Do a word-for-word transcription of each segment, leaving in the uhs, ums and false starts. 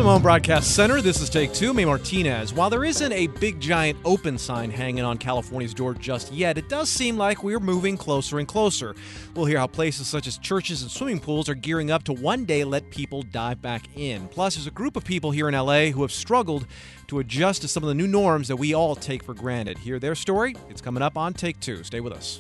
From Home Broadcast Center, this is Take Two. May Martinez. While there isn't a big giant open sign hanging on California's door just yet, it does seem like we're moving closer and closer. We'll hear how places such as churches and swimming pools are gearing up to one day let people dive back in. Plus, there's a group of people here in L A who have struggled to adjust to some of the new norms that we all take for granted. Hear their story? It's coming up on Take Two. Stay with us.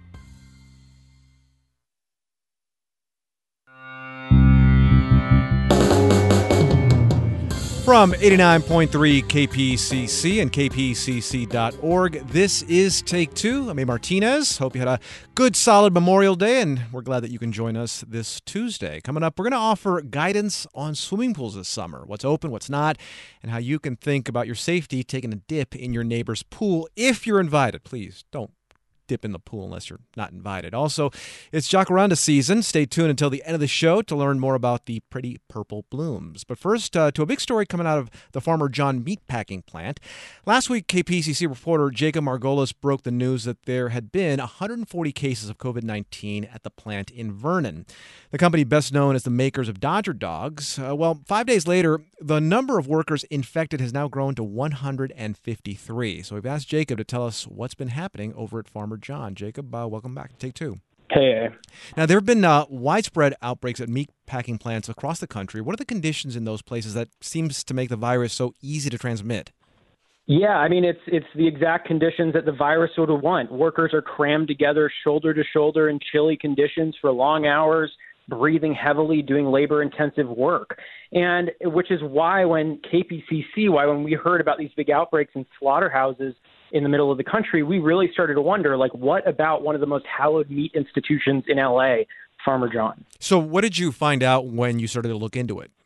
From eighty-nine point three K P C C and K P C C dot org, this is Take Two. I'm A. Martinez. Hope you had a good, solid Memorial Day, and we're glad that you can join us this Tuesday. Coming up, we're going to offer guidance on swimming pools this summer, what's open, what's not, and how you can think about your safety taking a dip in your neighbor's pool if you're invited. Please don't dip in the pool unless you're not invited. Also, it's Jacaranda season. Stay tuned until the end of the show to learn more about the pretty purple blooms. But first, uh, to a big story coming out of the Farmer John meatpacking plant. Last week, K P C C reporter Jacob Margolis broke the news that there had been one hundred forty cases of covid nineteen at the plant in Vernon. The company, best known as the makers of Dodger dogs, uh, well, five days later, the number of workers infected has now grown to one hundred fifty-three. So we've asked Jacob to tell us what's been happening over at Farmer John. Jacob, uh, welcome back to Take Two. Hey. Now, there have been uh, widespread outbreaks at meat packing plants across the country. What are the conditions in those places that seems to make the virus so easy to transmit? Yeah, I mean, it's it's the exact conditions that the virus would want. Workers are crammed together shoulder to shoulder in chilly conditions for long hours, breathing heavily, doing labor-intensive work. And which is why when K P C C, why when we heard about these big outbreaks in slaughterhouses in the middle of the country, we really started to wonder, like, what about one of the most hallowed meat institutions in L A, Farmer John? So what did you find out when you started to look into it?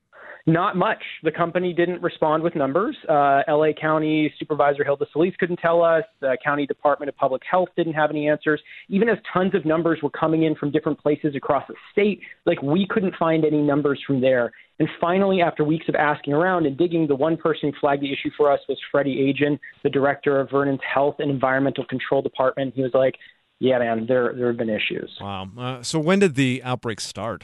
Not much. The company didn't respond with numbers. Uh, L A County Supervisor Hilda Solis couldn't tell us. The County Department of Public Health didn't have any answers. Even as tons of numbers were coming in from different places across the state, like, we couldn't find any numbers from there. And finally, after weeks of asking around and digging, the one person who flagged the issue for us was Freddie Agin, the director of Vernon's Health and Environmental Control Department. He was like, yeah, man, there, there have been issues. Wow. Uh, so when did the outbreak start?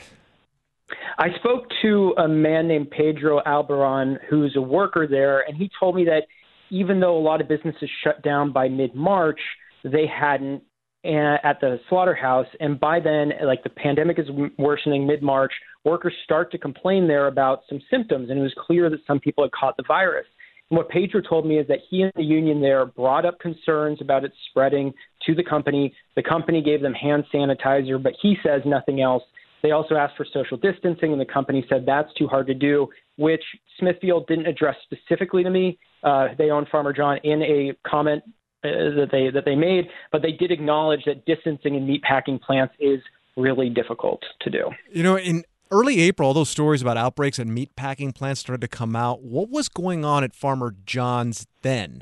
I spoke to a man named Pedro Albaran, who's a worker there, and he told me that even though a lot of businesses shut down by mid-March, they hadn't uh, at the slaughterhouse. And by then, like, the pandemic is worsening mid-March, workers start to complain there about some symptoms, and it was clear that some people had caught the virus. And what Pedro told me is that he and the union there brought up concerns about it spreading to the company. The company gave them hand sanitizer, but he says nothing else. They also asked for social distancing, and the company said that's too hard to do, which Smithfield didn't address specifically to me. Uh, they own Farmer John in a comment uh, that they that they made, but they did acknowledge that distancing in meatpacking plants is really difficult to do. You know, in early April, all those stories about outbreaks at meatpacking plants started to come out. What was going on at Farmer John's then?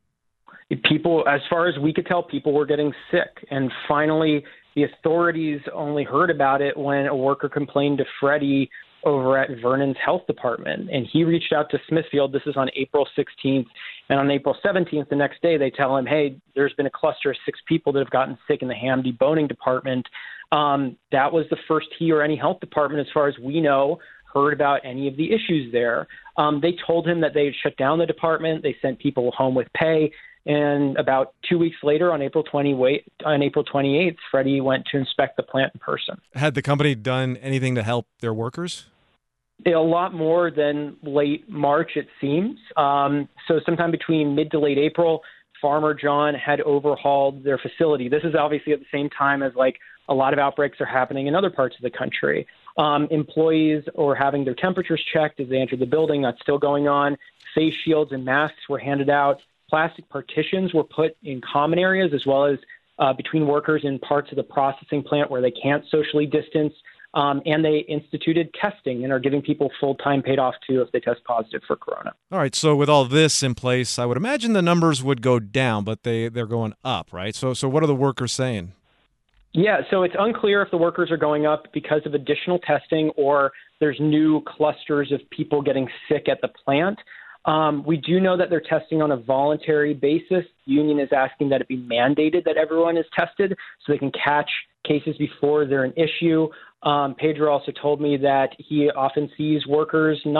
People, as far as we could tell, people were getting sick, and finally the authorities only heard about it when a worker complained to Freddie over at Vernon's Health Department. And he reached out to Smithfield. This is on April sixteenth. And on April seventeenth, the next day, they tell him, hey, there's been a cluster of six people that have gotten sick in the ham deboning department. Um, that was the first he or any health department, as far as we know, heard about any of the issues there. Um, they told him that they had shut down the department. They sent people home with pay. And about two weeks later, on April twentieth, on April twenty-eighth, Freddie went to inspect the plant in person. Had the company done anything to help their workers? A lot more than late March, it seems. Um, so sometime between mid to late April, Farmer John had overhauled their facility. This is obviously at the same time as, like, a lot of outbreaks are happening in other parts of the country. Um, employees are having their temperatures checked as they enter the building. That's still going on. Face shields and masks were handed out. Plastic partitions were put in common areas, as well as uh, between workers in parts of the processing plant where they can't socially distance. Um, and they instituted testing and are giving people full-time paid off, too, if they test positive for corona. All right, so with all this in place, I would imagine the numbers would go down, but they, they're going up, right? So, so what are the workers saying? Yeah, so it's unclear if the workers are going up because of additional testing or there's new clusters of people getting sick at the plant. Um, we do know that they're testing on a voluntary basis. The union is asking that it be mandated that everyone is tested so they can catch cases before they're an issue. Um, Pedro also told me that he often sees workers not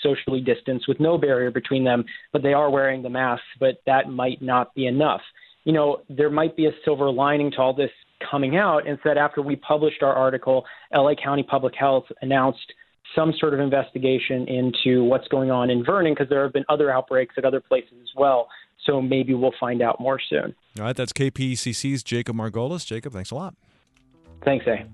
socially distanced with no barrier between them, but they are wearing the masks, but that might not be enough. You know, there might be a silver lining to all this coming out, and that after we published our article, L A County Public Health announced some sort of investigation into what's going on in Vernon, because there have been other outbreaks at other places as well. So maybe we'll find out more soon. All right, that's K P E C C's Jacob Margolis. Jacob, thanks a lot. Thanks, A.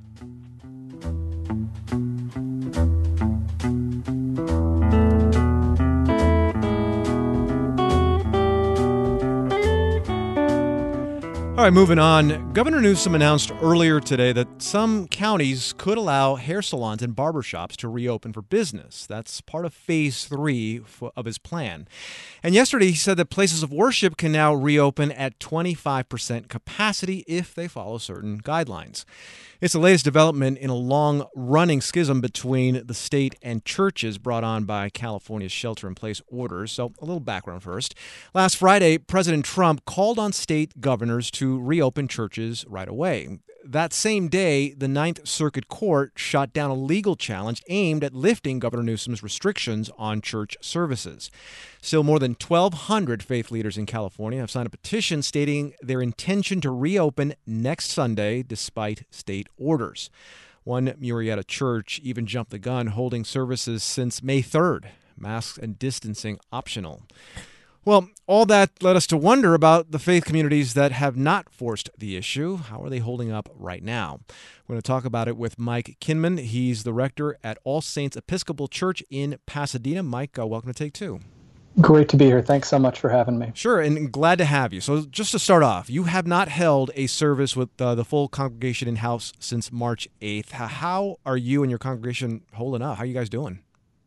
All right, moving on. Governor Newsom announced earlier today that some counties could allow hair salons and barbershops to reopen for business. That's part of phase three of his plan. And yesterday he said that places of worship can now reopen at twenty-five percent capacity if they follow certain guidelines. It's the latest development in a long-running schism between the state and churches brought on by California's shelter-in-place orders. So a little background first. Last Friday, President Trump called on state governors to reopen churches right away. That same day, the Ninth Circuit Court shot down a legal challenge aimed at lifting Governor Newsom's restrictions on church services. Still, more than twelve hundred faith leaders in California have signed a petition stating their intention to reopen next Sunday despite state orders. One Murrieta church even jumped the gun, holding services since May third, masks and distancing optional. Well, all that led us to wonder about the faith communities that have not forced the issue. How are they holding up right now? We're going to talk about it with Mike Kinman. He's the rector at All Saints Episcopal Church in Pasadena. Mike, uh, welcome to Take Two. Great to be here. Thanks so much for having me. Sure, and glad to have you. So just to start off, you have not held a service with uh, the full congregation in-house since March eighth. How are you and your congregation holding up? How are you guys doing?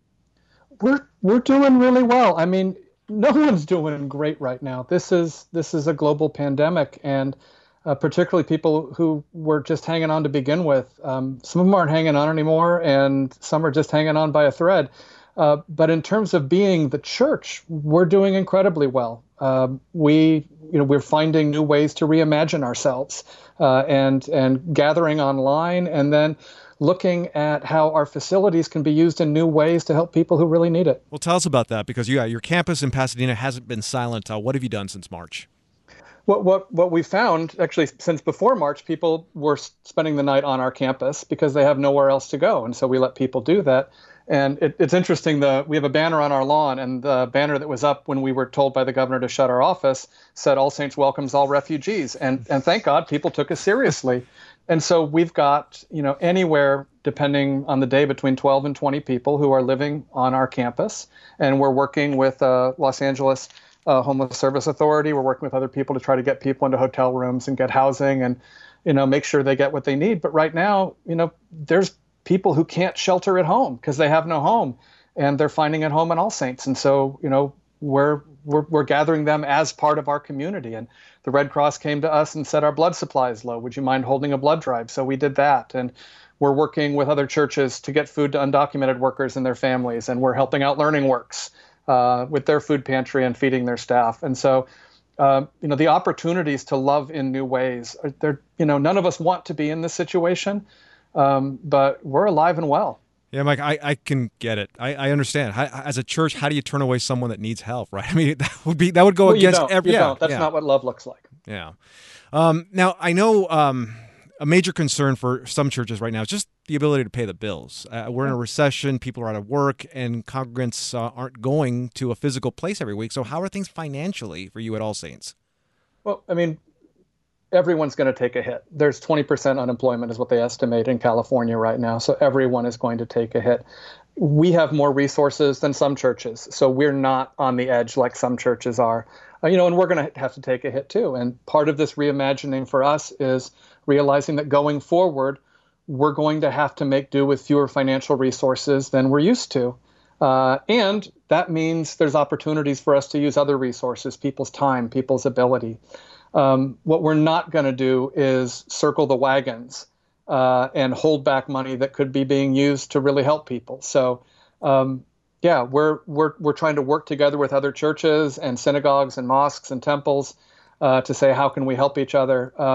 We're we're doing really well. I mean, no one's doing great right now. This is this is a global pandemic, and uh, particularly people who were just hanging on to begin with. Um, some of them aren't hanging on anymore, and some are just hanging on by a thread. Uh, but in terms of being the church, we're doing incredibly well. Uh, we, you know, we're finding new ways to reimagine ourselves, uh, and and gathering online, and then looking at how our facilities can be used in new ways to help people who really need it. Well, tell us about that, because yeah, your campus in Pasadena hasn't been silent. Uh, what have you done since March? What what what we found, actually, since before March, people were spending the night on our campus because they have nowhere else to go, and so we let people do that. And it, it's interesting, the, we have a banner on our lawn, and the banner that was up when we were told by the governor to shut our office said, "All Saints welcomes all refugees." And and thank God people took us seriously. And so we've got, you know, anywhere, depending on the day, between twelve and twenty people who are living on our campus. And we're working with uh, Los Angeles uh, Homeless Service Authority. We're working with other people to try to get people into hotel rooms and get housing and, you know, make sure they get what they need. But right now, you know, there's people who can't shelter at home because they have no home, and they're finding it home in All Saints. And so, you know, we're, we're we're gathering them as part of our community. And the Red Cross came to us and said, our blood supply is low. Would you mind holding a blood drive? So we did that. And we're working with other churches to get food to undocumented workers and their families. And we're helping out Learning Works uh, with their food pantry and feeding their staff. And so, uh, you know, the opportunities to love in new ways, they're, you know, none of us want to be in this situation. Um, but we're alive and well. Yeah, Mike, I, I can get it. I, I understand. How, as a church, how do you turn away someone that needs help, right? I mean, that would be that would go well, against you don't. every. You yeah, don't. That's yeah. not what love looks like. Yeah. Um, now, I know um, a major concern for some churches right now is just the ability to pay the bills. Uh, we're in a recession. People are out of work, and congregants uh, aren't going to a physical place every week. So, how are things financially for you at All Saints? Well, I mean, everyone's going to take a hit. There's twenty percent unemployment is what they estimate in California right now. So everyone is going to take a hit. We have more resources than some churches. So we're not on the edge like some churches are. Uh, you know, and we're going to have to take a hit too. And part of this reimagining for us is realizing that going forward, we're going to have to make do with fewer financial resources than we're used to. Uh, and that means there's opportunities for us to use other resources, people's time, people's ability. Um, what we're not going to do is circle the wagons uh, and hold back money that could be being used to really help people. So, um, yeah, we're we're we're trying to work together with other churches and synagogues and mosques and temples uh, to say how can we help each other. Um,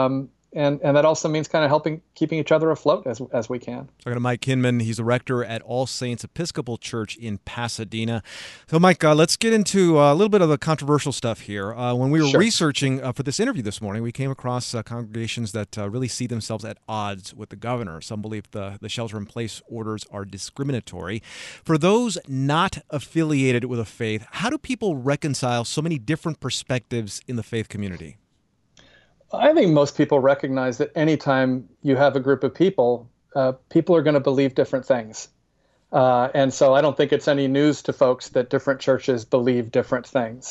And and that also means kind of helping, keeping each other afloat as as we can. Talking to Mike Hinman. He's the rector at All Saints Episcopal Church in Pasadena. So, Mike, uh, let's get into uh, a little bit of the controversial stuff here. Uh, when we were Sure. researching uh, for this interview this morning, we came across uh, congregations that uh, really see themselves at odds with the governor. Some believe the, the shelter-in-place orders are discriminatory. For those not affiliated with a faith, how do people reconcile so many different perspectives in the faith community? I think most people recognize that anytime you have a group of people, uh, people are going to believe different things. Uh, and so I don't think it's any news to folks that different churches believe different things.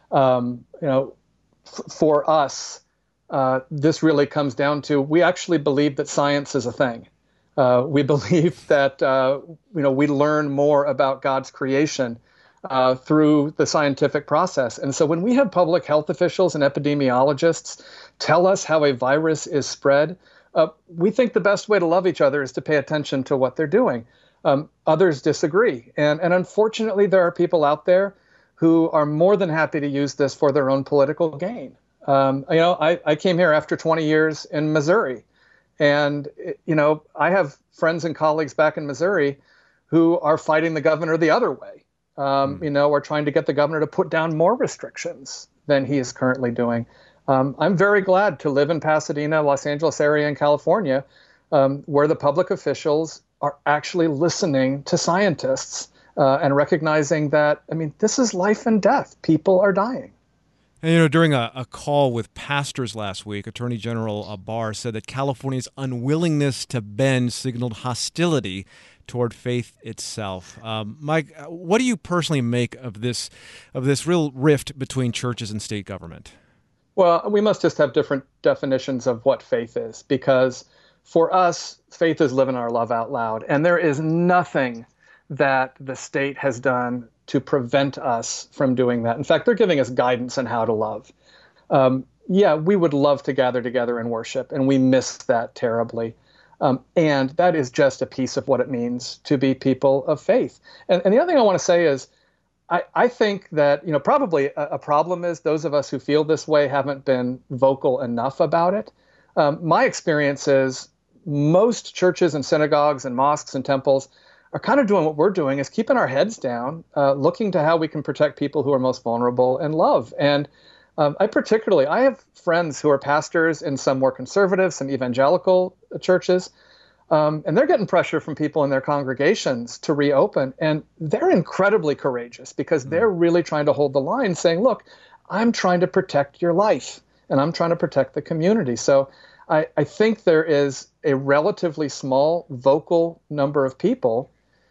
Um, you know, f- for us, uh, this really comes down to, we actually believe that science is a thing. Uh, we believe that, uh, you know, we learn more about God's creation Uh, through the scientific process. And so when we have public health officials and epidemiologists tell us how a virus is spread, uh, we think the best way to love each other is to pay attention to what they're doing. Um, others disagree. And, and unfortunately, there are people out there who are more than happy to use this for their own political gain. Um, you know, I, I came here after twenty years in Missouri. And, you know, I have friends and colleagues back in Missouri who are fighting the governor the other way. Um, you know, we're trying to get the governor to put down more restrictions than he is currently doing. Um, I'm very glad to live in Pasadena, Los Angeles area in California, um, where the public officials are actually listening to scientists uh, and recognizing that, I mean, this is life and death. People are dying. And, you know, during a, a call with pastors last week, Attorney General Barr said that California's unwillingness to bend signaled hostility toward faith itself. Um, Mike, what do you personally make of this of this real rift between churches and state government? Well, we must just have different definitions of what faith is, because for us, faith is living our love out loud. And there is nothing that the state has done to prevent us from doing that. In fact, they're giving us guidance on how to love. Um, yeah, we would love to gather together and worship, and we miss that terribly. Um, and that is just a piece of what it means to be people of faith. And, and the other thing I want to say is, I, I think that, you know, probably a, a problem is those of us who feel this way haven't been vocal enough about it. Um, my experience is most churches and synagogues and mosques and temples are kind of doing what we're doing, is keeping our heads down, uh, looking to how we can protect people who are most vulnerable and love. And Um, I particularly, I have friends who are pastors in some more conservative, some evangelical churches, um, and they're getting pressure from people in their congregations to reopen. And they're incredibly courageous because they're really trying to hold the line, saying, look, I'm trying to protect your life and I'm trying to protect the community. So I, I think there is a relatively small vocal number of people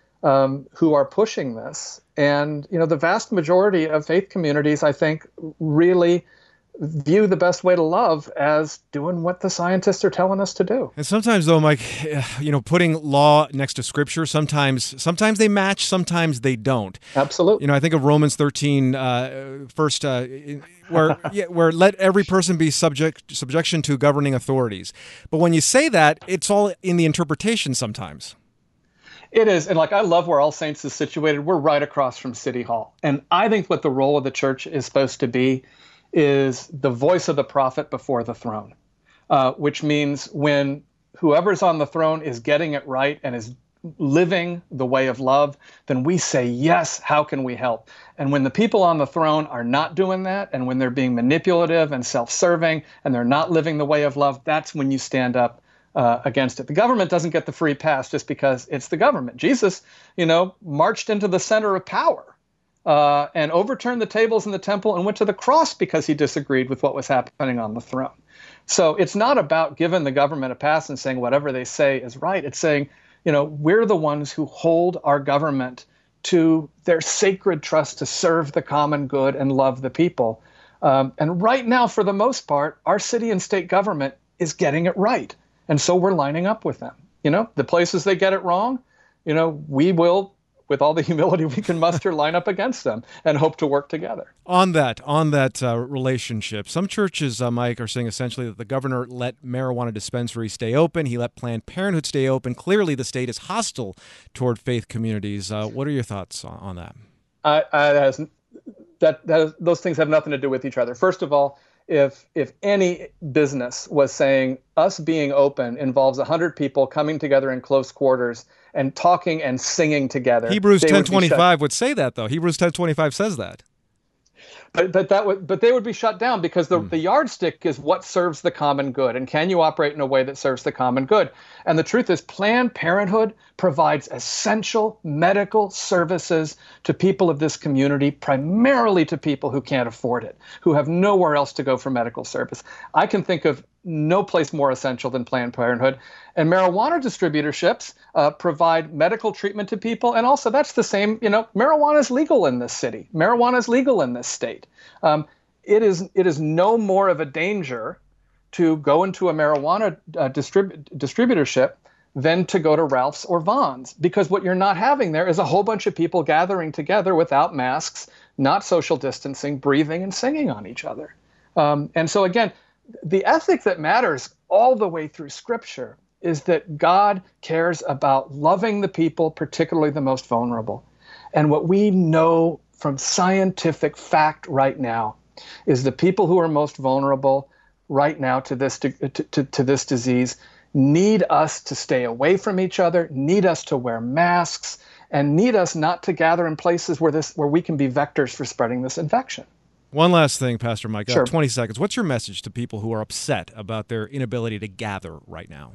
um, who are pushing this. And, you know, the vast majority of faith communities, I think, really view the best way to love as doing what the scientists are telling us to do. And sometimes, though, Mike, you know, putting law next to Scripture, sometimes sometimes they match, sometimes they don't. Absolutely. You know, I think of Romans thirteen, uh, first, uh, where yeah, where let every person be subject subjection to governing authorities. But when you say that, it's all in the interpretation sometimes. It is. And like, I love where All Saints is situated. We're right across from City Hall. And I think what the role of the church is supposed to be is the voice of the prophet before the throne, uh, which means when whoever's on the throne is getting it right and is living the way of love, then we say, yes, how can we help? And when the people on the throne are not doing that, and when they're being manipulative and self-serving, and they're not living the way of love, that's when you stand up Uh, against it. The government doesn't get the free pass just because it's the government. Jesus, you know, marched into the center of power uh, and overturned the tables in the temple and went to the cross because he disagreed with what was happening on the throne. So it's not about giving the government a pass and saying whatever they say is right. It's saying, you know, we're the ones who hold our government to their sacred trust to serve the common good and love the people. Um, and right now, for the most part, our city and state government is getting it right. And so we're lining up with them. You know, the places they get it wrong, you know, we will, with all the humility we can muster, line up against them and hope to work together. On that, on that uh, relationship, some churches, uh, Mike, are saying essentially that the governor let marijuana dispensaries stay open. He let Planned Parenthood stay open. Clearly, the state is hostile toward faith communities. Uh, what are your thoughts on, on that? Uh, uh, that, has, that, that is, those things have nothing to do with each other. First of all, if if any business was saying us being open involves one hundred people coming together in close quarters and talking and singing together. Hebrews ten twenty-five would say that, though. Hebrews ten twenty-five says that. But but that would but they would be shut down because the, mm. the yardstick is what serves the common good, and can you operate in a way that serves the common good? And the truth is, Planned Parenthood provides essential medical services to people of this community, primarily to people who can't afford it, who have nowhere else to go for medical service. I can think of no place more essential than Planned Parenthood. And marijuana distributorships uh, provide medical treatment to people. And also that's the same, you know, marijuana is legal in this city. Marijuana is legal in this state. Um, it is it is no more of a danger to go into a marijuana uh, distrib- distributorship than to go to Ralph's or Vons, because what you're not having there is a whole bunch of people gathering together without masks, not social distancing, breathing and singing on each other. Um, and so again, the ethic that matters all the way through Scripture is that God cares about loving the people, particularly the most vulnerable. And what we know from scientific fact right now is the people who are most vulnerable right now to this to, to, to this disease need us to stay away from each other, need us to wear masks, and need us not to gather in places where this where we can be vectors for spreading this infection. One last thing, Pastor Mike, sure. uh, twenty seconds. What's your message to people who are upset about their inability to gather right now?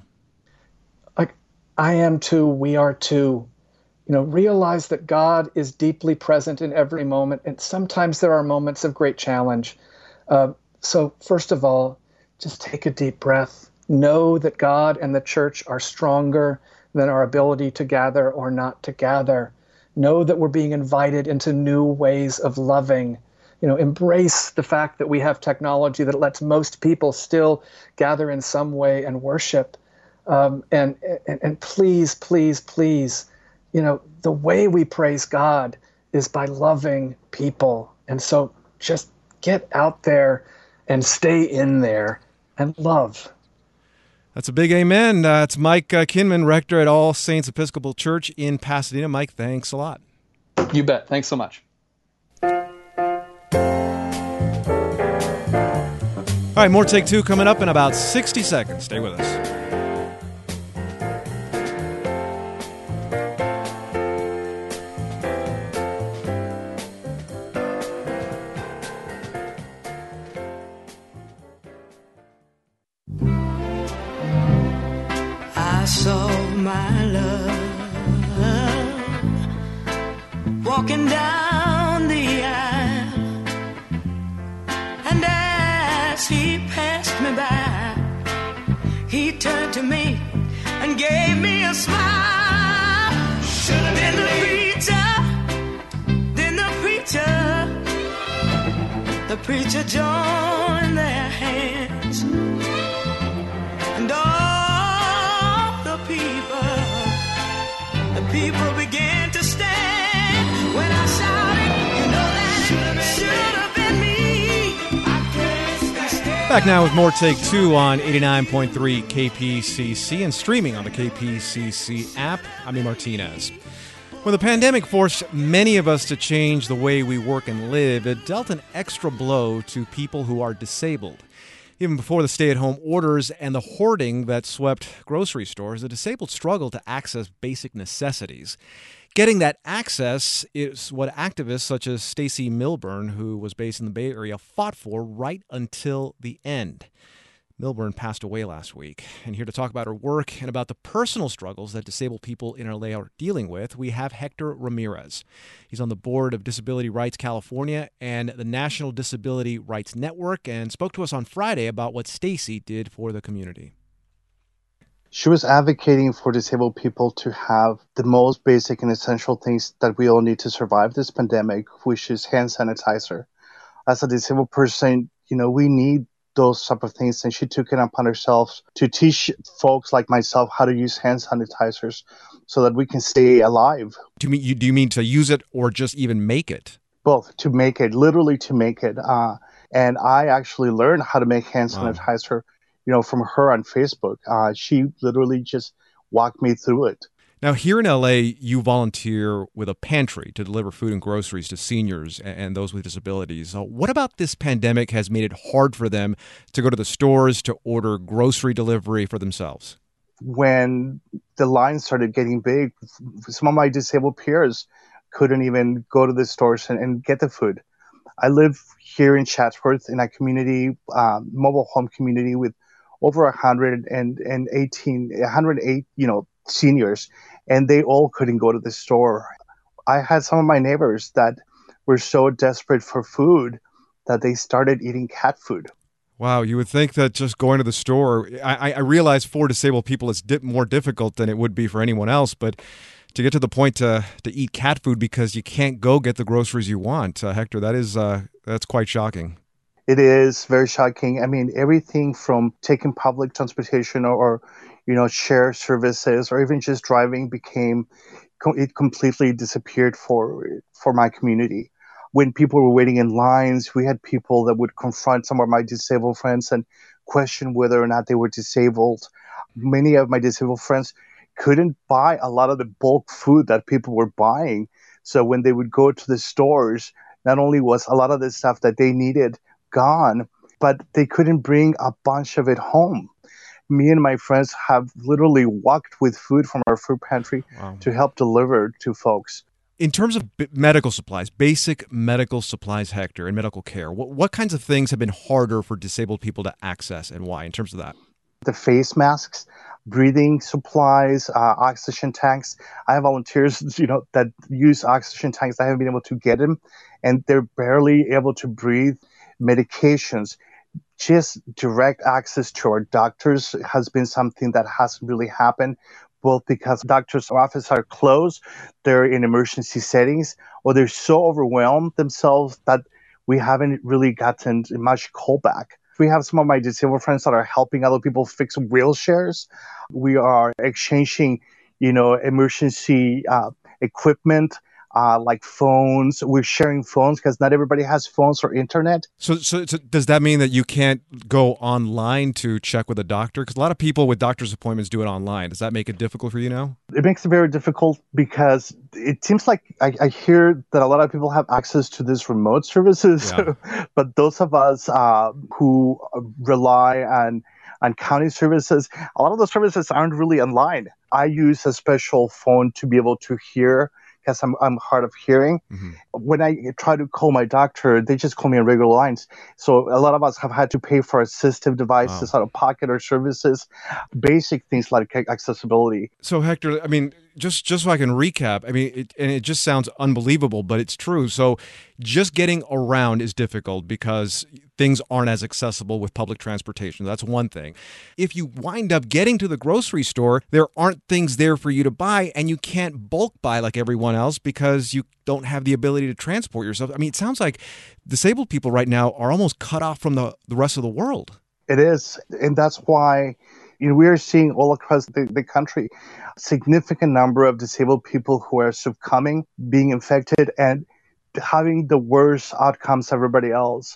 Like, I am too, we are too. You know, realize that God is deeply present in every moment, and sometimes there are moments of great challenge. Uh, so first of all, just take a deep breath. Know that God and the church are stronger than our ability to gather or not to gather. Know that we're being invited into new ways of loving. You know, embrace the fact that we have technology that lets most people still gather in some way and worship. Um, and, and and please, please, please, you know, the way we praise God is by loving people. And so just get out there and stay in there and love. That's a big amen. Uh, it's Mike uh, Kinman, rector at All Saints Episcopal Church in Pasadena. Mike, thanks a lot. You bet. Thanks so much. All right, more Take Two coming up in about sixty seconds. Stay with us. I saw my love walking down the aisle, and as he passed me by, he turned to me and gave me a smile. Should've been the preacher, then the preacher, the preacher joined their hands, and all the people, the people began to stand when I shouted, you know that it should have been me. Back now with more Take Two on eighty-nine point three K P C C and streaming on the K P C C app. I'm E. Martinez. When the pandemic forced many of us to change the way we work and live, it dealt an extra blow to people who are disabled. Even before the stay-at-home orders and the hoarding that swept grocery stores, the disabled struggled to access basic necessities. Getting that access is what activists such as Stacey Milburn, who was based in the Bay Area, fought for right until the end. Milburn passed away last week. And here to talk about her work and about the personal struggles that disabled people in L A are dealing with, we have Hector Ramirez. He's on the board of Disability Rights California and the National Disability Rights Network, and spoke to us on Friday about what Stacey did for the community. She was advocating for disabled people to have the most basic and essential things that we all need to survive this pandemic, which is hand sanitizer. As a disabled person, you know, we need those type of things, and she took it upon herself to teach folks like myself how to use hand sanitizers so that we can stay alive. Do you mean, you, do you mean to use it or just even make it? Both, to make it, literally to make it. Uh, and I actually learned how to make hand Wow. sanitizer, you know, from her on Facebook. Uh, she literally just walked me through it. Now, here in L A, you volunteer with a pantry to deliver food and groceries to seniors and those with disabilities. Uh, what about this pandemic has made it hard for them to go to the stores to order grocery delivery for themselves? When the lines started getting big, some of my disabled peers couldn't even go to the stores and, and get the food. I live here in Chatsworth in a community, um, mobile home community with over one hundred eighteen, one hundred eight, you know, seniors, and they all couldn't go to the store. I had some of my neighbors that were so desperate for food that they started eating cat food. Wow, you would think that just going to the store, I, I realize for disabled people it's di- more difficult than it would be for anyone else, but to get to the point to to eat cat food because you can't go get the groceries you want, uh, Hector, that is uh, that's quite shocking. It is very shocking. I mean, everything from taking public transportation or, or you know, share services or even just driving became, it completely disappeared for for my community. When people were waiting in lines, we had people that would confront some of my disabled friends and question whether or not they were disabled. Many of my disabled friends couldn't buy a lot of the bulk food that people were buying. So when they would go to the stores, not only was a lot of the stuff that they needed gone, but they couldn't bring a bunch of it home. Me and my friends have literally walked with food from our food pantry wow. to help deliver to folks. In terms of b- medical supplies, basic medical supplies, Hector, and medical care, what, what kinds of things have been harder for disabled people to access and why in terms of that? The face masks, breathing supplies, uh, oxygen tanks. I have volunteers, you know, that use oxygen tanks. I haven't been able to get them, and they're barely able to breathe. Medications, just direct access to our doctors has been something that hasn't really happened, both because doctors' offices are closed, they're in emergency settings, or they're so overwhelmed themselves that we haven't really gotten much callback. We have some of my disabled friends that are helping other people fix wheelchairs. We are exchanging, you know, emergency uh, equipment. Uh, like phones, we're sharing phones because not everybody has phones or internet. So, so, so does that mean that you can't go online to check with a doctor? Because a lot of people with doctor's appointments do it online. Does that make it difficult for you now? It makes it very difficult because it seems like I, I hear that a lot of people have access to these remote services, yeah. But those of us uh, who rely on on county services, a lot of those services aren't really online. I use a special phone to be able to hear because I'm I'm hard of hearing. Mm-hmm. When I try to call my doctor, they just call me on regular lines. So a lot of us have had to pay for assistive devices wow. out of pocket or services, basic things like accessibility. So Hector, I mean, just just so I can recap, I mean, it, and it just sounds unbelievable, but it's true. So just getting around is difficult because things aren't as accessible with public transportation. That's one thing. If you wind up getting to the grocery store, there aren't things there for you to buy, and you can't bulk buy like everyone else because you don't have the ability to transport yourself. I mean, it sounds like disabled people right now are almost cut off from the, the rest of the world. It is, and that's why you know, we are seeing all across the, the country significant number of disabled people who are succumbing, being infected, and having the worst outcomes of everybody else.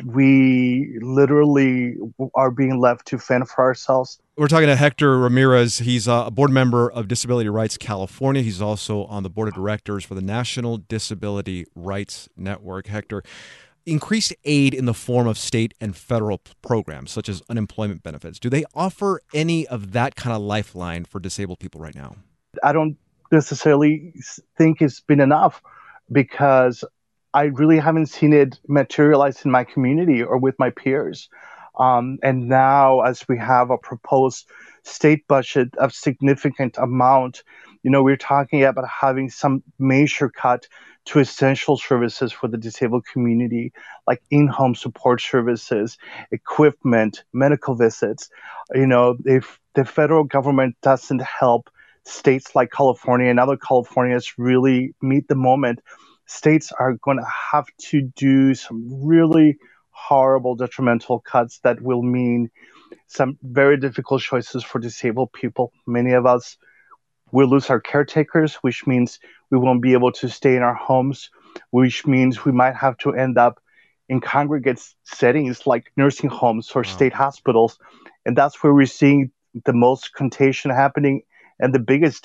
We literally are being left to fend for ourselves. We're talking to Hector Ramirez. He's a board member of Disability Rights California. He's also on the board of directors for the National Disability Rights Network. Hector, increased aid in the form of state and federal programs, such as unemployment benefits, do they offer any of that kind of lifeline for disabled people right now? I don't necessarily think it's been enough because I really haven't seen it materialize in my community or with my peers. Um, and now, as we have a proposed state budget of significant amount, you know, we're talking about having some major cut to essential services for the disabled community, like in-home support services, equipment, medical visits. You know, if the federal government doesn't help states like California and other Californias really meet the moment, states are going to have to do some really horrible, detrimental cuts that will mean some very difficult choices for disabled people. Many of us will lose our caretakers, which means we won't be able to stay in our homes, which means we might have to end up in congregate settings like nursing homes or wow. state hospitals. And that's where we're seeing the most contagion happening and the biggest death.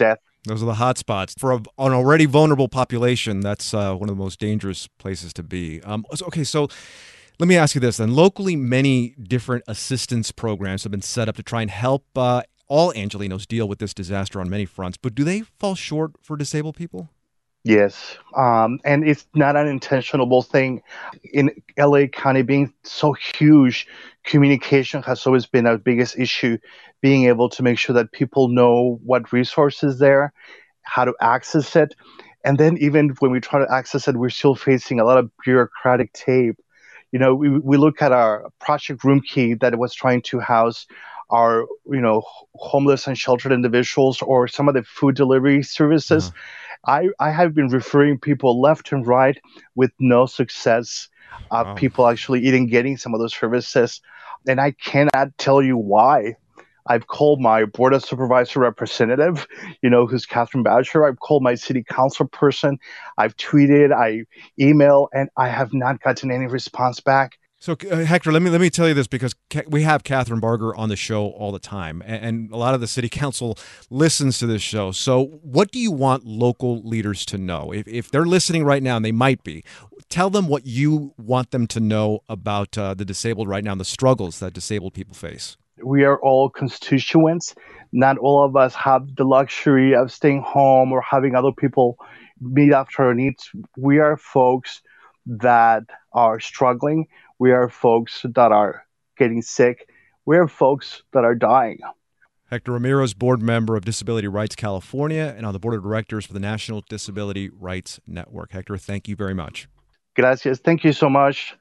Those are the hot spots. For a, an already vulnerable population, that's uh, one of the most dangerous places to be. Um, so, okay, so let me ask you this then. Locally, many different assistance programs have been set up to try and help uh, all Angelenos deal with this disaster on many fronts. But do they fall short for disabled people? Yes, um, and it's not an intentional thing. In L A County being so huge, communication has always been our biggest issue, being able to make sure that people know what resources there, how to access it. And then even when we try to access it, we're still facing a lot of bureaucratic tape. You know, we, we look at our Project Room Key that was trying to house our, you know, homeless and sheltered individuals, or some of the food delivery services. Uh-huh. I, I have been referring people left and right with no success of wow. people actually even getting some of those services. And I cannot tell you why. I've called my Board of Supervisor representative, you know, who's Catherine Boucher. I've called my city council person. I've tweeted, I email, and I have not gotten any response back. So, uh, Hector, let me let me tell you this, because ca- we have Catherine Barger on the show all the time, and, and a lot of the city council listens to this show. So what do you want local leaders to know? If, if they're listening right now, and they might be, tell them what you want them to know about uh, the disabled right now and the struggles that disabled people face. We are all constituents. Not all of us have the luxury of staying home or having other people meet after our needs. We are folks that are struggling. We are folks that are getting sick. We are folks that are dying. Hector Ramirez, board member of Disability Rights California and on the board of directors for the National Disability Rights Network. Hector, thank you very much. Gracias. Thank you so much.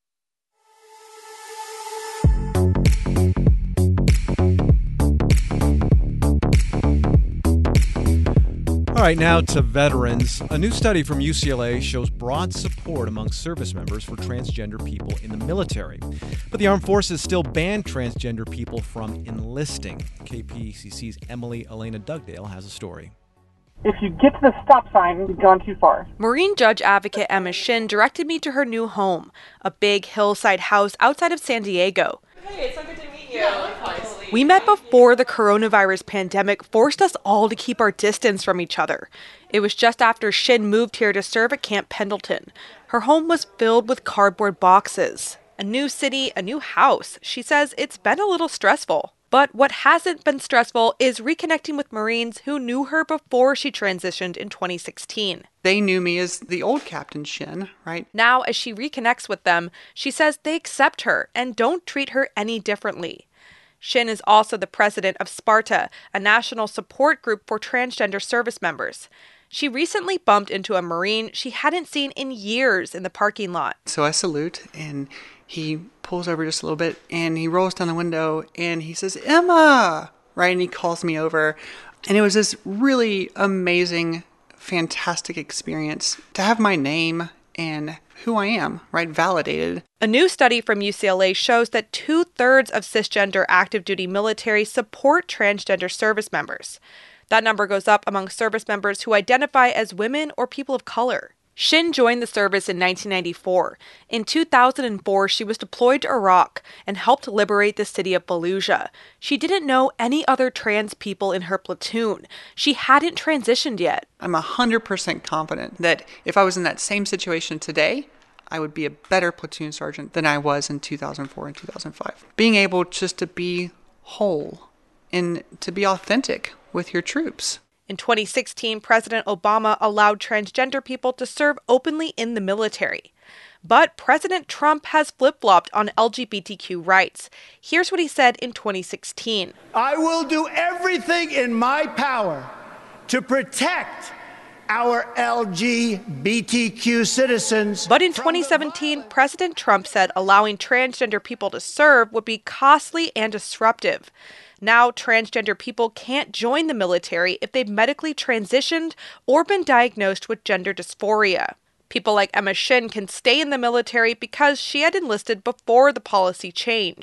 All right, now to veterans. A new study from U C L A shows broad support among service members for transgender people in the military. But the armed forces still ban transgender people from enlisting. K P C C's Emily Elena Dugdale has a story. If you get to the stop sign, you've gone too far. Marine Judge Advocate Emma Shin directed me to her new home, a big hillside house outside of San Diego. Hey, it's so good to meet you. Yeah, likewise. We met before the coronavirus pandemic forced us all to keep our distance from each other. It was just after Shin moved here to serve at Camp Pendleton. Her home was filled with cardboard boxes. A new city, a new house. She says it's been a little stressful. But what hasn't been stressful is reconnecting with Marines who knew her before she transitioned in twenty sixteen. They knew me as the old Captain Shin, right? Now, as she reconnects with them, she says they accept her and don't treat her any differently. Shin is also the president of Sparta, a national support group for transgender service members. She recently bumped into a Marine she hadn't seen in years in the parking lot. So I salute, and he pulls over just a little bit, and he rolls down the window, and he says, "Emma!" Right? And he calls me over. And it was this really amazing, fantastic experience to have my name and who I am, right, validated. A new study from U C L A shows that two-thirds of cisgender active duty military support transgender service members. That number goes up among service members who identify as women or people of color. Shin joined the service in nineteen ninety-four. In two thousand four, she was deployed to Iraq and helped liberate the city of Fallujah. She didn't know any other trans people in her platoon. She hadn't transitioned yet. I'm one hundred percent confident that if I was in that same situation today, I would be a better platoon sergeant than I was in two thousand four and two thousand five. Being able just to be whole and to be authentic with your troops. In twenty sixteen, President Obama allowed transgender people to serve openly in the military. But President Trump has flip-flopped on L G B T Q rights. Here's what he said in twenty sixteen. I will do everything in my power to protect our L G B T Q citizens. But in twenty seventeen, President Trump said allowing transgender people to serve would be costly and disruptive. Now, transgender people can't join the military if they've medically transitioned or been diagnosed with gender dysphoria. People like Emma Shin can stay in the military because she had enlisted before the policy change.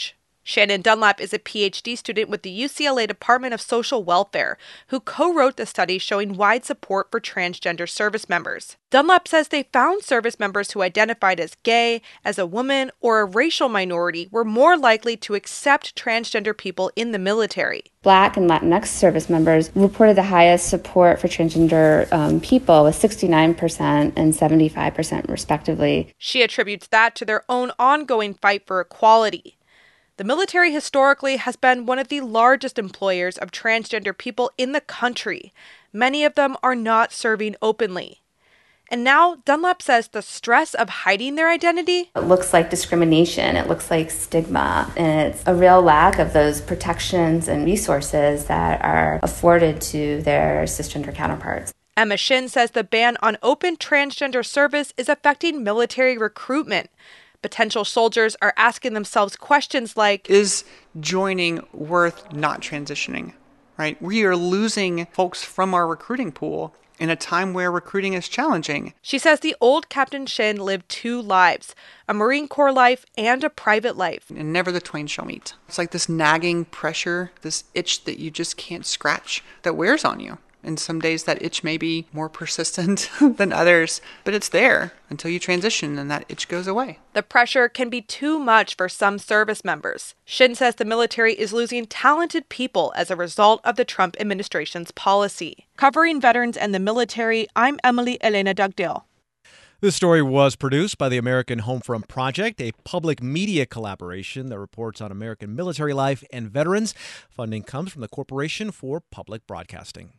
Shannon Dunlap is a P H D student with the U C L A Department of Social Welfare, who co-wrote the study showing wide support for transgender service members. Dunlap says they found service members who identified as gay, as a woman, or a racial minority were more likely to accept transgender people in the military. Black and Latinx service members reported the highest support for transgender um, people, with sixty-nine percent and seventy-five percent respectively. She attributes that to their own ongoing fight for equality. The military historically has been one of the largest employers of transgender people in the country. Many of them are not serving openly. And now Dunlap says the stress of hiding their identity, it looks like discrimination, it looks like stigma, and it's a real lack of those protections and resources that are afforded to their cisgender counterparts. Emma Shin says the ban on open transgender service is affecting military recruitment. Potential soldiers are asking themselves questions like, is joining worth not transitioning, right? We are losing folks from our recruiting pool in a time where recruiting is challenging. She says the old Captain Shin lived two lives, a Marine Corps life and a private life. And never the twain shall meet. It's like this nagging pressure, this itch that you just can't scratch that wears on you. And some days that itch may be more persistent than others, but it's there until you transition and that itch goes away. The pressure can be too much for some service members. Shin says the military is losing talented people as a result of the Trump administration's policy. Covering veterans and the military, I'm Emily Elena Dugdale. This story was produced by the American Homefront Project, a public media collaboration that reports on American military life and veterans. Funding comes from the Corporation for Public Broadcasting.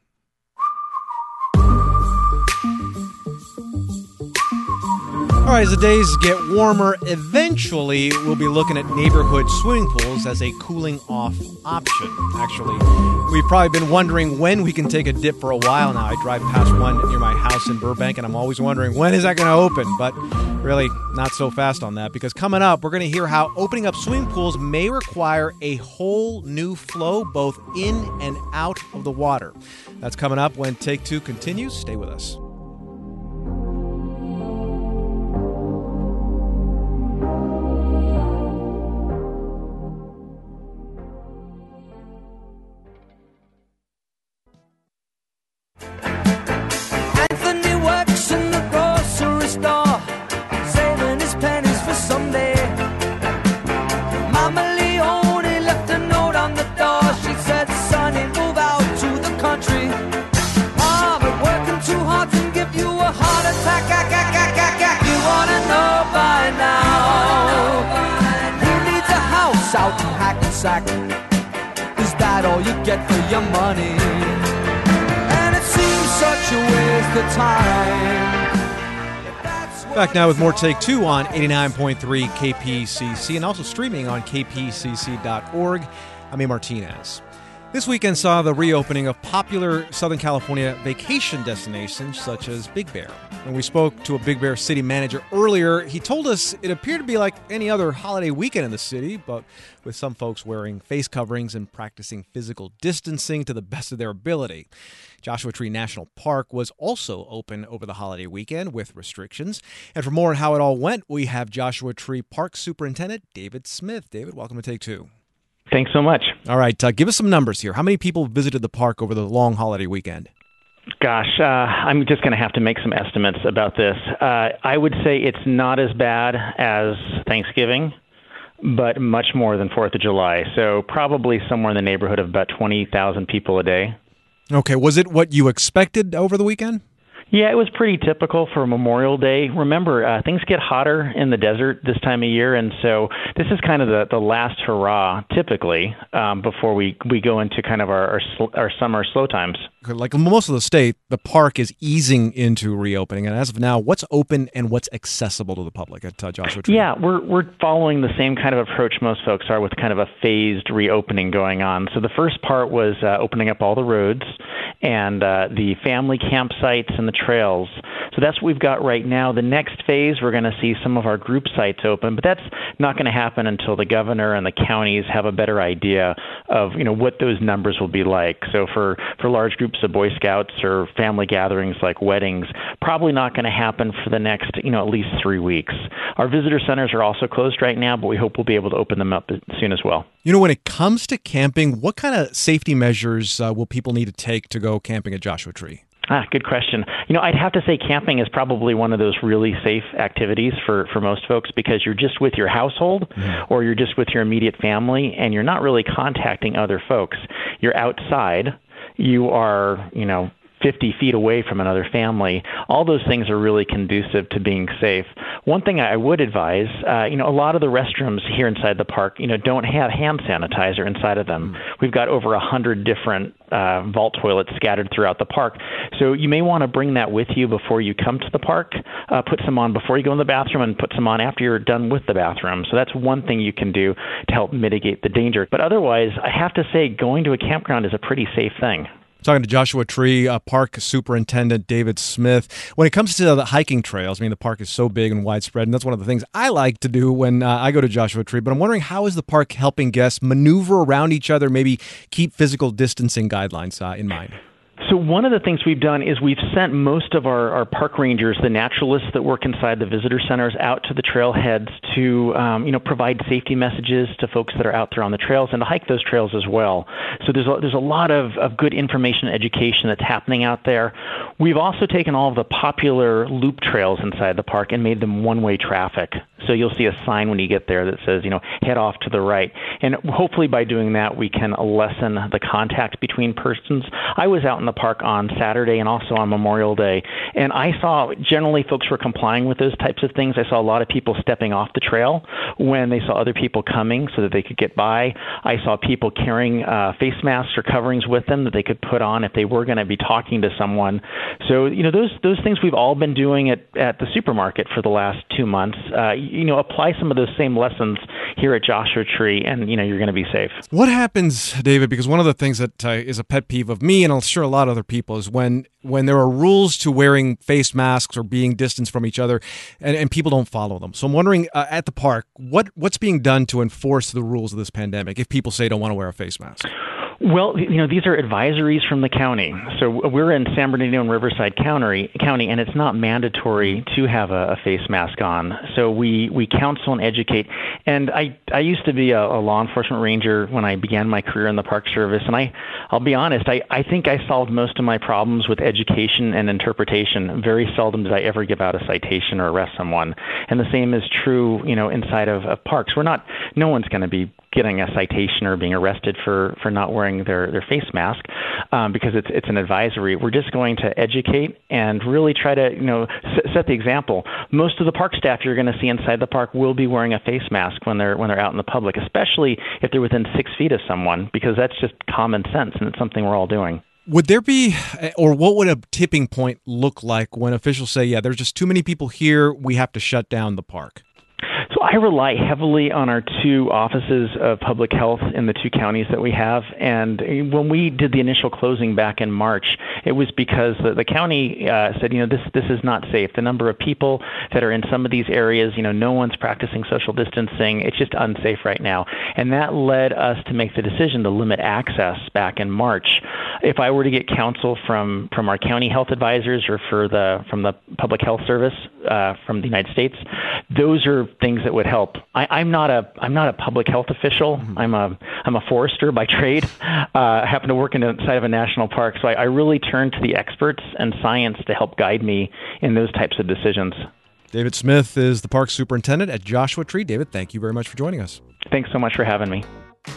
All right, as the days get warmer, eventually we'll be looking at neighborhood swimming pools as a cooling off option. Actually, we've probably been wondering when we can take a dip for a while now. I drive past one near my house in Burbank, and I'm always wondering, when is that going to open? But really, not so fast on that, because coming up, we're going to hear how opening up swimming pools may require a whole new flow, both in and out of the water. That's coming up when Take Two continues. Stay with us. Out in Hackensack, is that all you get for your money? And it seems such a waste of time. Back now with more Take Two on eighty-nine point three K P C C and also streaming on K P C C dot org. I'm A. Martinez. This weekend saw the reopening of popular Southern California vacation destinations such as Big Bear. When we spoke to a Big Bear city manager earlier, he told us it appeared to be like any other holiday weekend in the city, but with some folks wearing face coverings and practicing physical distancing to the best of their ability. Joshua Tree National Park was also open over the holiday weekend with restrictions. And for more on how it all went, we have Joshua Tree Park Superintendent David Smith. David, welcome to Take Two. Thanks so much. All right, uh, give us some numbers here. How many people visited the park over the long holiday weekend? Gosh, uh, I'm just going to have to make some estimates about this. Uh, I would say it's not as bad as Thanksgiving, but much more than fourth of July. So probably somewhere in the neighborhood of about twenty thousand people a day. Okay, was it what you expected over the weekend? Yeah, it was pretty typical for Memorial Day. Remember, uh, things get hotter in the desert this time of year, and so this is kind of the, the last hurrah, typically, um, before we, we go into kind of our, our, sl- our summer slow times. Like most of the state, the park is easing into reopening, and as of now, what's open and what's accessible to the public at uh, Joshua Tree? Yeah, we're we're following the same kind of approach most folks are, with kind of a phased reopening going on. So the first part was uh, opening up all the roads and uh, the family campsites and the trails. So that's what we've got right now. The next phase, we're going to see some of our group sites open, but that's not going to happen until the governor and the counties have a better idea of, you know, what those numbers will be like. So for, for large groups of Boy Scouts or family gatherings like weddings, probably not going to happen for the next, you know, at least three weeks. Our visitor centers are also closed right now, but we hope we'll be able to open them up soon as well. You know, when it comes to camping, what kind of safety measures uh, will people need to take to go camping at Joshua Tree? Ah, good question. You know, I'd have to say camping is probably one of those really safe activities for, for most folks because you're just with your household mm-hmm. or you're just with your immediate family and you're not really contacting other folks. You're outside. You are, you know, fifty feet away from another family. All those things are really conducive to being safe. One thing I would advise, uh, you know, a lot of the restrooms here inside the park, you know, don't have hand sanitizer inside of them. Mm. We've got over a hundred different uh, vault toilets scattered throughout the park. So you may want to bring that with you before you come to the park. Uh, put some on before you go in the bathroom and put some on after you're done with the bathroom. So that's one thing you can do to help mitigate the danger. But otherwise, I have to say going to a campground is a pretty safe thing. Talking to Joshua Tree uh, Park Superintendent David Smith. When it comes to the hiking trails, I mean, the park is so big and widespread, and that's one of the things I like to do when uh, I go to Joshua Tree. But I'm wondering, how is the park helping guests maneuver around each other, maybe keep physical distancing guidelines uh, in mind? So one of the things we've done is we've sent most of our, our park rangers, the naturalists that work inside the visitor centers, out to the trailheads to, um, you know, provide safety messages to folks that are out there on the trails and to hike those trails as well. So there's a, there's a lot of, of good information and education that's happening out there. We've also taken all of the popular loop trails inside the park and made them one-way traffic. So you'll see a sign when you get there that says, you know, head off to the right. And hopefully by doing that, we can lessen the contact between persons. I was out in the park on Saturday and also on Memorial Day, and I saw generally folks were complying with those types of things. I saw a lot of people stepping off the trail when they saw other people coming so that they could get by. I saw people carrying uh, face masks or coverings with them that they could put on if they were going to be talking to someone. So, you know, those those things we've all been doing at, at the supermarket for the last two months. Uh, you know, apply some of those same lessons here at Joshua Tree, and, you know, you're going to be safe. What happens, David, because one of the things that uh, is a pet peeve of me, and I'm sure a lot of other people, is when when there are rules to wearing face masks or being distanced from each other, and, and people don't follow them. So I'm wondering, uh, at the park, what what's being done to enforce the rules of this pandemic if people say don't want to wear a face mask? Well, you know, these are advisories from the county. So we're in San Bernardino and Riverside County, County, and it's not mandatory to have a, a face mask on. So we, we counsel and educate. And I, I used to be a, a law enforcement ranger when I began my career in the Park Service. And I, I'll be honest, I, I think I solved most of my problems with education and interpretation. Very seldom did I ever give out a citation or arrest someone. And the same is true, you know, inside of, of parks. We're not, no one's going to be getting a citation or being arrested for, for not wearing their, their face mask um, because it's it's an advisory. We're just going to educate and really try to, you know, s- set the example. Most of the park staff you're going to see inside the park will be wearing a face mask when they're when they're out in the public, especially if they're within six feet of someone, because that's just common sense and it's something we're all doing. Would there be, or what would a tipping point look like when officials say, yeah, there's just too many people here, we have to shut down the park? So I rely heavily on our two offices of public health in the two counties that we have. And when we did the initial closing back in March, it was because the, the county uh, said, you know, this this is not safe. The number of people that are in some of these areas, you know, no one's practicing social distancing. It's just unsafe right now. And that led us to make the decision to limit access back in March. If I were to get counsel from, from our county health advisors or for the from the Public Health Service uh, from the United States, those are things that would help. I, I'm not a I'm not a public health official. Mm-hmm. I'm a I'm a forester by trade. Uh, I happen to work inside of a national park, so I, I really turn to the experts and science to help guide me in those types of decisions. David Smith is the park superintendent at Joshua Tree. David, thank you very much for joining us. Thanks so much for having me.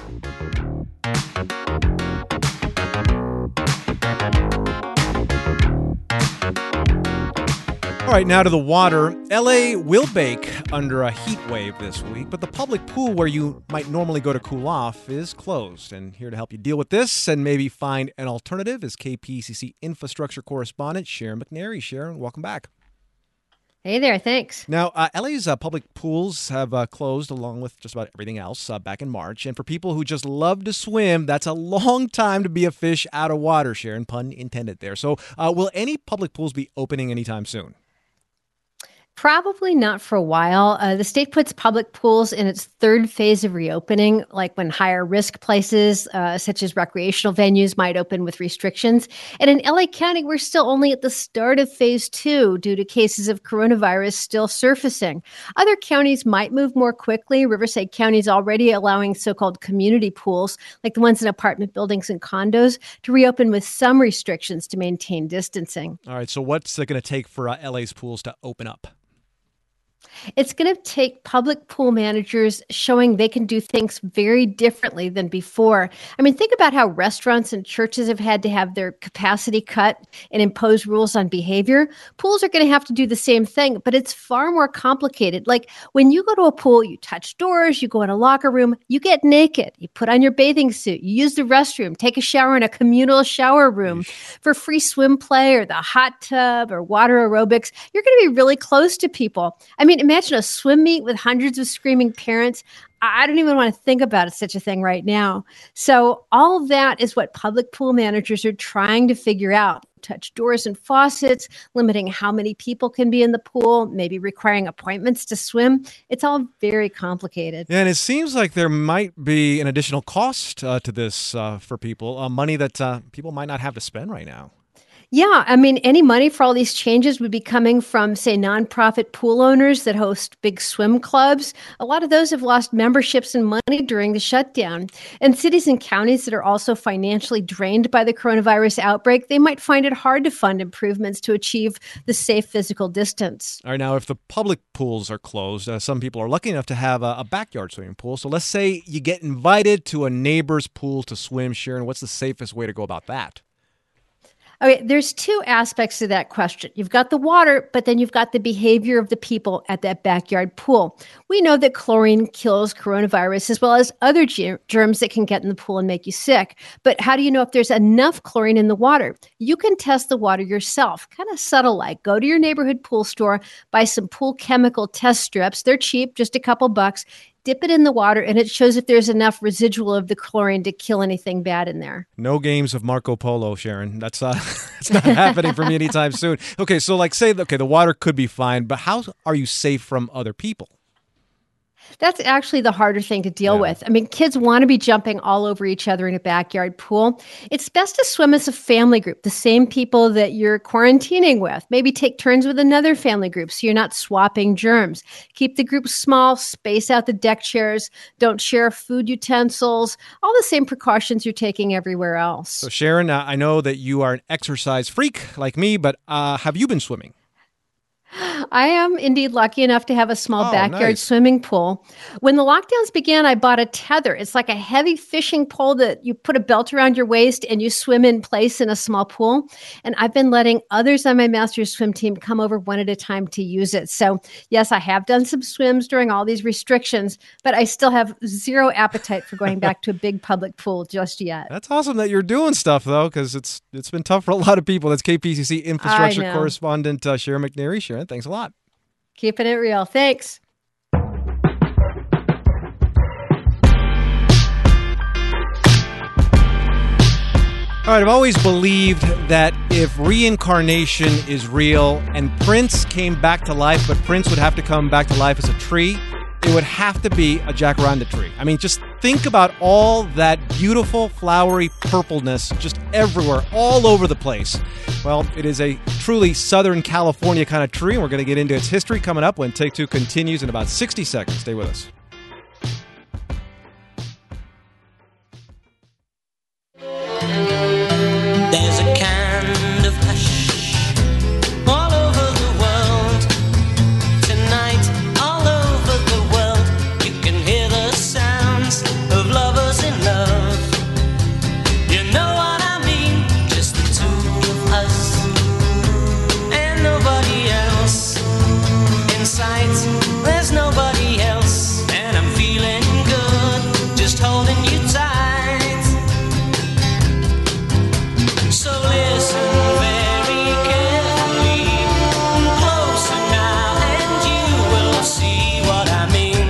All right, now to the water. L A will bake under a heat wave this week, but the public pool where you might normally go to cool off is closed. And here to help you deal with this and maybe find an alternative is K P C C infrastructure correspondent Sharon McNary. Sharon, welcome back. Hey there, thanks. Now, uh, L A's uh, public pools have uh, closed along with just about everything else uh, back in March. And for people who just love to swim, that's a long time to be a fish out of water, Sharon, pun intended there. So uh, will any public pools be opening anytime soon? Probably not for a while. Uh, the state puts public pools in its third phase of reopening, like when higher risk places, uh, such as recreational venues, might open with restrictions. And in L A County, we're still only at the start of phase two due to cases of coronavirus still surfacing. Other counties might move more quickly. Riverside County is already allowing so-called community pools, like the ones in apartment buildings and condos, to reopen with some restrictions to maintain distancing. All right, so what's it going to take for uh, L A's pools to open up? It's going to take public pool managers showing they can do things very differently than before. I mean, think about how restaurants and churches have had to have their capacity cut and impose rules on behavior. Pools are going to have to do the same thing, but it's far more complicated. Like when you go to a pool, you touch doors, you go in a locker room, you get naked, you put on your bathing suit, you use the restroom, take a shower in a communal shower room. For free swim play or the hot tub or water aerobics, you're going to be really close to people. I mean, imagine a swim meet with hundreds of screaming parents. I don't even want to think about such a thing right now. So all of that is what public pool managers are trying to figure out. Touch doors and faucets, limiting how many people can be in the pool, maybe requiring appointments to swim. It's all very complicated. Yeah, and it seems like there might be an additional cost uh, to this uh, for people, uh, money that uh, people might not have to spend right now. Yeah, I mean, any money for all these changes would be coming from, say, nonprofit pool owners that host big swim clubs. A lot of those have lost memberships and money during the shutdown. And cities and counties that are also financially drained by the coronavirus outbreak, they might find it hard to fund improvements to achieve the safe physical distance. All right, now, if the public pools are closed, uh, some people are lucky enough to have a, a backyard swimming pool. So let's say you get invited to a neighbor's pool to swim. Sharon, what's the safest way to go about that? Okay, there's two aspects to that question. You've got the water, but then you've got the behavior of the people at that backyard pool. We know that chlorine kills coronavirus as well as other ger- germs that can get in the pool and make you sick. But how do you know if there's enough chlorine in the water? You can test the water yourself, kind of subtle like. Go to your neighborhood pool store, buy some pool chemical test strips. They're cheap, just a couple bucks. Dip it in the water, and it shows if there's enough residual of the chlorine to kill anything bad in there. No games of Marco Polo, Sharon. That's uh, it's not happening for me anytime soon. Okay, so like say, okay, the water could be fine, but how are you safe from other people? That's actually the harder thing to deal yeah. with. I mean, kids want to be jumping all over each other in a backyard pool. It's best to swim as a family group, the same people that you're quarantining with. Maybe take turns with another family group so you're not swapping germs. Keep the group small, space out the deck chairs, don't share food utensils, all the same precautions you're taking everywhere else. So Sharon, uh, I know that you are an exercise freak like me, but uh, have you been swimming? I am indeed lucky enough to have a small oh, backyard nice. swimming pool. When the lockdowns began, I bought a tether. It's like a heavy fishing pole that you put a belt around your waist and you swim in place in a small pool. And I've been letting others on my master's swim team come over one at a time to use it. So yes, I have done some swims during all these restrictions, but I still have zero appetite for going back to a big public pool just yet. That's awesome that you're doing stuff, though, because it's it's been tough for a lot of people. That's K P C C infrastructure correspondent uh, Sharon McNary. Sharon, thanks a lot. Keeping it real. Thanks. All right, I've always believed that if reincarnation is real and Prince came back to life, but Prince would have to come back to life as a tree, it would have to be a jacaranda tree. I mean, just think about all that beautiful, flowery purpleness just everywhere, all over the place. Well, it is a truly Southern California kind of tree, and we're going to get into its history coming up when Take Two continues in about sixty seconds. Stay with us. There's a kind of hush all over the world tonight, all over the world. You can hear the sounds of lovers in love. You know what I mean? Just the two of us and nobody else. In sight, there's nobody else, and I'm feeling good, just holding you tight. So listen very carefully, closer now, and you will see what I mean.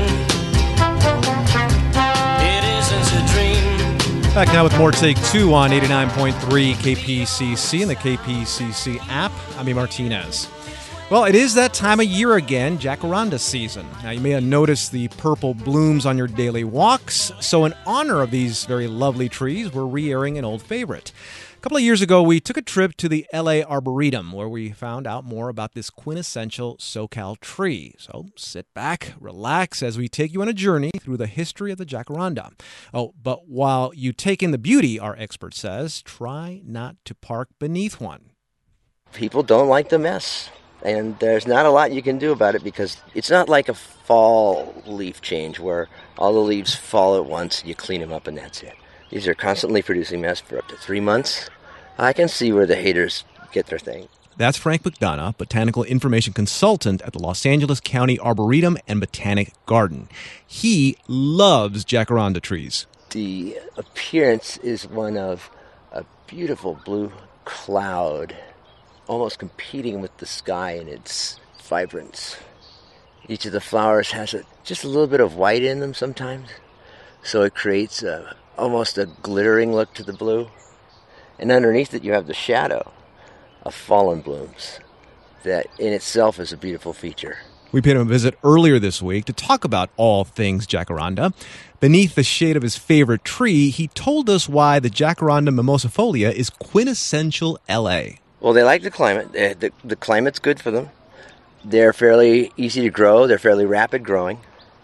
It isn't a dream. Back now with more Take Two on eighty-nine point three K P C C and the K P C C app. I'm E. Martinez. Well, it is that time of year again, jacaranda season. Now, you may have noticed the purple blooms on your daily walks. So in honor of these very lovely trees, we're re-airing an old favorite. A couple of years ago, we took a trip to the L A Arboretum, where we found out more about this quintessential SoCal tree. So sit back, relax, as we take you on a journey through the history of the jacaranda. Oh, but while you take in the beauty, our expert says, try not to park beneath one. People don't like the mess. And there's not a lot you can do about it because it's not like a fall leaf change where all the leaves fall at once, you clean them up, and that's it. These are constantly producing mess for up to three months. I can see where the haters get their thing. That's Frank McDonough, Botanical Information Consultant at the Los Angeles County Arboretum and Botanic Garden. He loves jacaranda trees. The appearance is one of a beautiful blue cloud, almost competing with the sky in its vibrance. Each of the flowers has a, just a little bit of white in them sometimes, so it creates a, almost a glittering look to the blue. And underneath it you have the shadow of fallen blooms that in itself is a beautiful feature. We paid him a visit earlier this week to talk about all things jacaranda. Beneath the shade of his favorite tree, he told us why the jacaranda mimosifolia is quintessential L A. Well, they like the climate. The, the, the climate's good for them. They're fairly easy to grow. They're fairly rapid growing.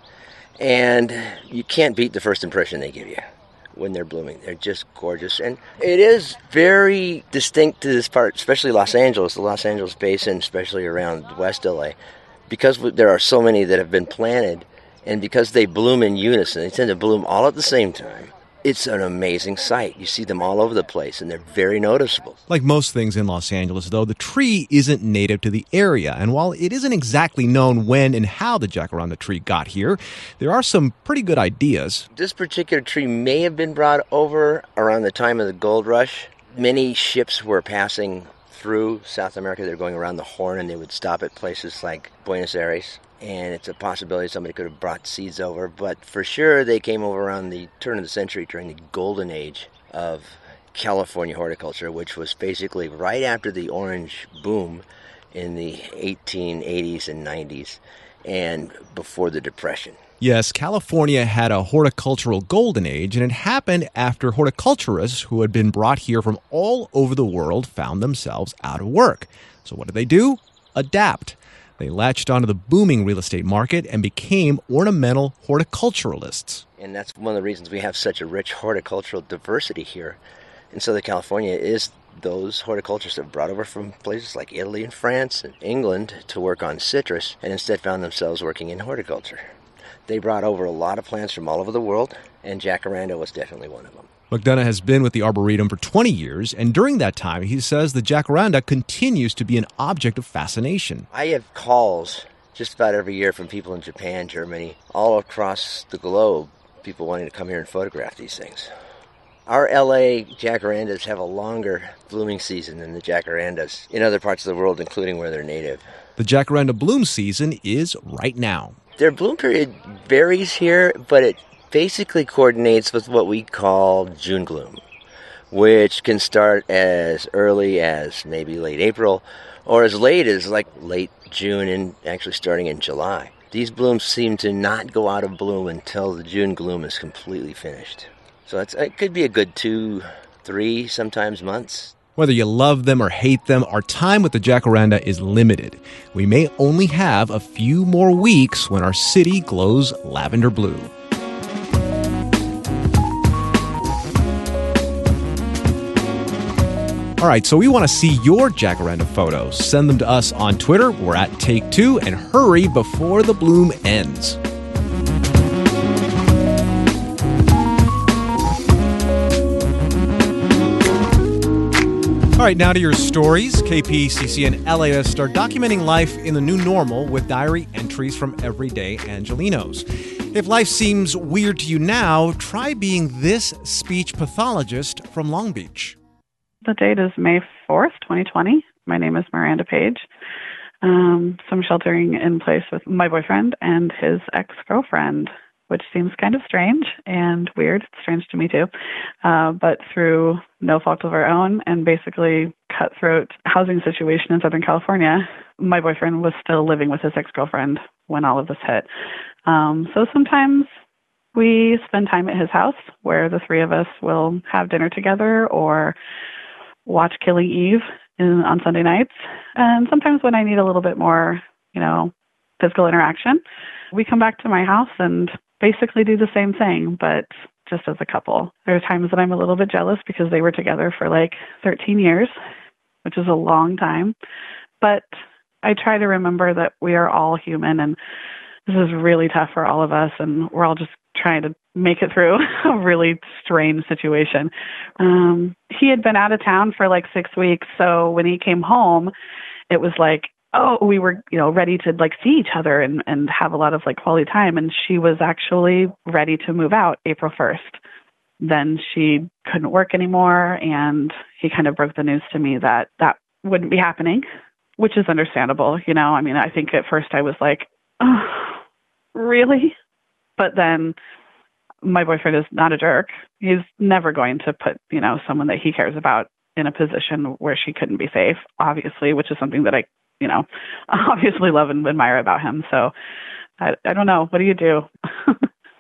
And you can't beat the first impression they give you when they're blooming. They're just gorgeous. And it is very distinct to this part, especially Los Angeles, the Los Angeles basin, especially around West L A, because there are so many that have been planted, and because they bloom in unison, they tend to bloom all at the same time. It's an amazing sight. You see them all over the place, and they're very noticeable. Like most things in Los Angeles, though, the tree isn't native to the area. And while it isn't exactly known when and how the jacaranda tree got here, there are some pretty good ideas. This particular tree may have been brought over around the time of the gold rush. Many ships were passing through South America. They were going around the Horn, and they would stop at places like Buenos Aires. And it's a possibility somebody could have brought seeds over. But for sure, they came over around the turn of the century during the golden age of California horticulture, which was basically right after the orange boom in the eighteen eighties and nineties and before the Depression. Yes, California had a horticultural golden age, and it happened after horticulturists who had been brought here from all over the world found themselves out of work. So what did they do? Adapt. They latched onto the booming real estate market and became ornamental horticulturalists. And that's one of the reasons we have such a rich horticultural diversity here in Southern California is those horticulturists have brought over from places like Italy and France and England to work on citrus and instead found themselves working in horticulture. They brought over a lot of plants from all over the world, and jacaranda was definitely one of them. McDonough has been with the Arboretum for twenty years, and during that time, he says the jacaranda continues to be an object of fascination. I have calls just about every year from people in Japan, Germany, all across the globe, people wanting to come here and photograph these things. Our L A jacarandas have a longer blooming season than the jacarandas in other parts of the world, including where they're native. The jacaranda bloom season is right now. Their bloom period varies here, but it basically coordinates with what we call June gloom, which can start as early as maybe late April or as late as like late June and actually starting in July. These blooms seem to not go out of bloom until the June gloom is completely finished. So it's, it could be a good two, three, sometimes months. Whether you love them or hate them, our time with the jacaranda is limited. We may only have a few more weeks when our city glows lavender blue. All right, so we want to see your jacaranda photos. Send them to us on Twitter. We're at Take Two, and hurry before the bloom ends. All right, now to your stories. K P C C and L A S are documenting life in the new normal with diary entries from everyday Angelenos. If life seems weird to you now, try being this speech pathologist from Long Beach. The date is May fourth, twenty twenty. My name is Miranda Page. Um, so I'm sheltering in place with my boyfriend and his ex-girlfriend. which seems kind of strange and weird. It's strange to me too. Uh, but through no fault of our own and basically cutthroat housing situation in Southern California, my boyfriend was still living with his ex-girlfriend when all of this hit. Um, so sometimes we spend time at his house where the three of us will have dinner together or watch Killing Eve in, on Sunday nights. And sometimes when I need a little bit more, you know, physical interaction, we come back to my house and basically do the same thing, but just as a couple. There are times that I'm a little bit jealous because they were together for like thirteen years, which is a long time. But I try to remember that we are all human and this is really tough for all of us and we're all just trying to make it through a really strange situation. Um, he had been out of town for like six weeks. So when he came home, it was like, oh, we were, you know, ready to like see each other and, and have a lot of like quality time. And she was actually ready to move out April first. Then she couldn't work anymore. And he kind of broke the news to me that that wouldn't be happening, which is understandable. You know, I mean, I think at first I was like, oh, really? But then my boyfriend is not a jerk. He's never going to put, you know, someone that he cares about in a position where she couldn't be safe, obviously, which is something that I, you know, obviously love and admire about him. So I, I don't know. What do you do? uh,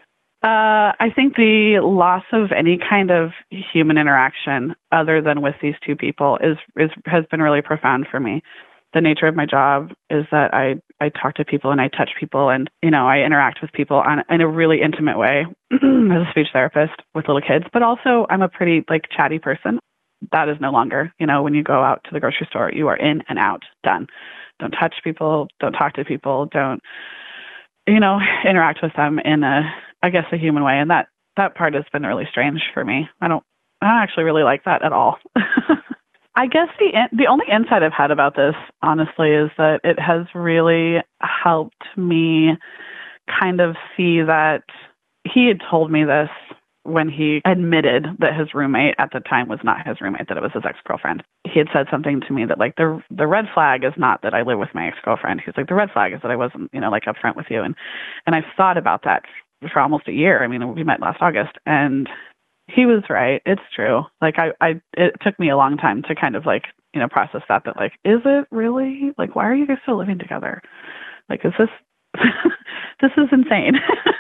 I think the loss of any kind of human interaction other than with these two people is, is has been really profound for me. The nature of my job is that I, I talk to people and I touch people and, you know, I interact with people on, in a really intimate way as a speech therapist with little kids, but also I'm a pretty like chatty person. That is no longer, you know, when you go out to the grocery store, you are in and out, done. Don't touch people, don't talk to people, don't, you know, interact with them in a, I guess, a human way. And that, that part has been really strange for me. I don't, I don't actually really like that at all. I guess the the only insight I've had about this, honestly, is that it has really helped me kind of see that he had told me this when he admitted that his roommate at the time was not his roommate, that it was his ex-girlfriend. He had said something to me that like the the red flag is not that I live with my ex-girlfriend. He's like, the red flag is that I wasn't, you know, like upfront with you. And and I've thought about that for almost a year. I mean, we met last August and he was right. It's true. Like I, I, it took me a long time to kind of like, you know, process that, that like, is it really like, why are you guys still living together? Like, is this, this is insane,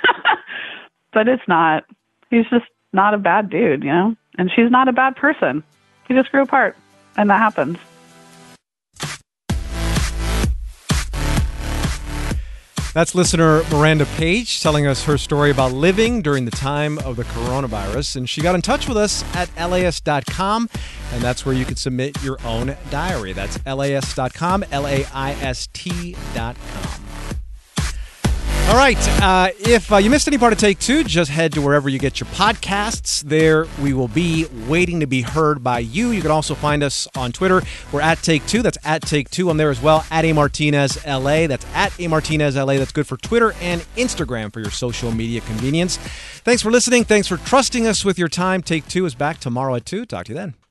but it's not. He's just not a bad dude, you know, and she's not a bad person. He just grew apart and that happens. That's listener Miranda Page telling us her story about living during the time of the coronavirus. And she got in touch with us at L A S dot com, and that's where you can submit your own diary. That's L A S dot com, L A I S T dot com. All right. Uh, if uh, you missed any part of Take Two, just head to wherever you get your podcasts. There we will be waiting to be heard by you. You can also find us on Twitter. We're at Take Two. That's at Take Two. I'm there as well. At A Martinez L A. That's at A Martinez L A. That's good for Twitter and Instagram for your social media convenience. Thanks for listening. Thanks for trusting us with your time. Take Two is back tomorrow at two. Talk to you then.